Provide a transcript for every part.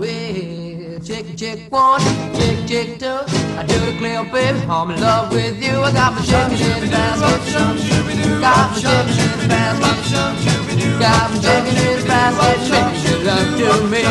Well, chick, chick one, chick, chick two. I do declare, baby, I'm in love with you. I got my chicken in the basket. Got my chicken in the basket. Got my chicken in the basket. Make you love to me.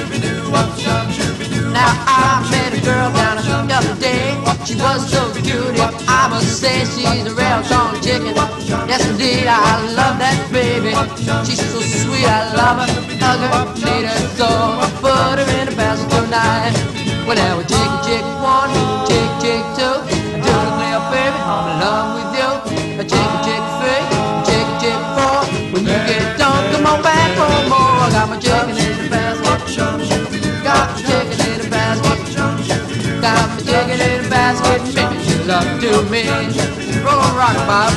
Now I met a girl down the other day. She was so cute, I must say she's a real tone chicken. Yes indeed, I love that baby. She's so sweet, I love her. Hug her, need her so. Put her in a basket tonight. Well now we're chicken, chick one, chick, chick two. Do the clear, baby, I'm in love with you. A chicken, chick three, chick, chick four. When you get done, come on back for more. I got my chicken in the basket. Got my chicken in the basket. Got my chicken in the basket. Making you love to me. Roll and rock, Bob.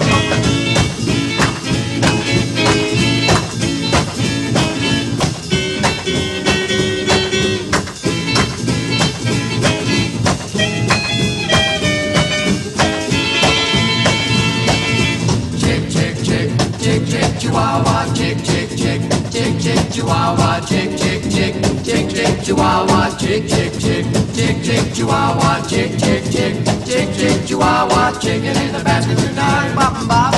Chihuahua, chick, chick, chick, chick, chick, Chihuahua, chick, chick, chick, chick, chick, Chihuahua, chick, chick, chick, chick, chick, Chihuahua, chick, chick, chick, chick, chick, Chihuahua, chicken in the basket tonight, bop, bop.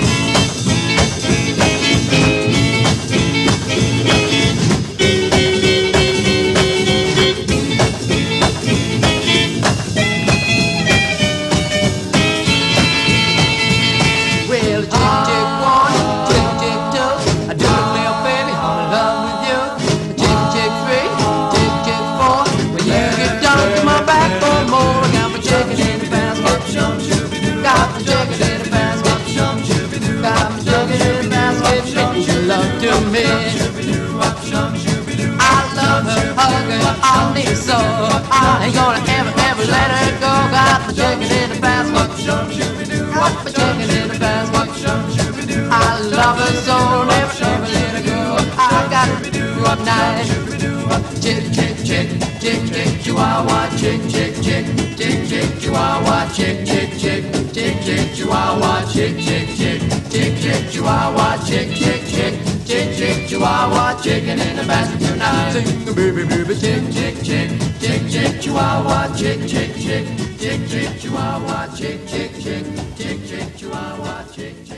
I love her, hug her, all day so I ain't gonna ever let her go. Got my chicken in the basket. Got my chicken in the basket. I love her so never let her go. I got her through up night. Chick, chick, chick, chick, chick, Chihuahua, chick, chick, chick, chick, chick, Chihuahua, chick, chick, chick, chick, chick, Chihuahua, chick, chick, chick, chick, chick, Chihuahua, chick, chick, chick, chick, chick, Chihuahua, chicken in the basket tonight. Sing a baby, baby, chick, chick, chick, chick, chick, Chihuahua, chick, chick, chick, chick, chick, Chihuahua, chick, chick, chick, chick, chick, Chihuahua, chick, chick.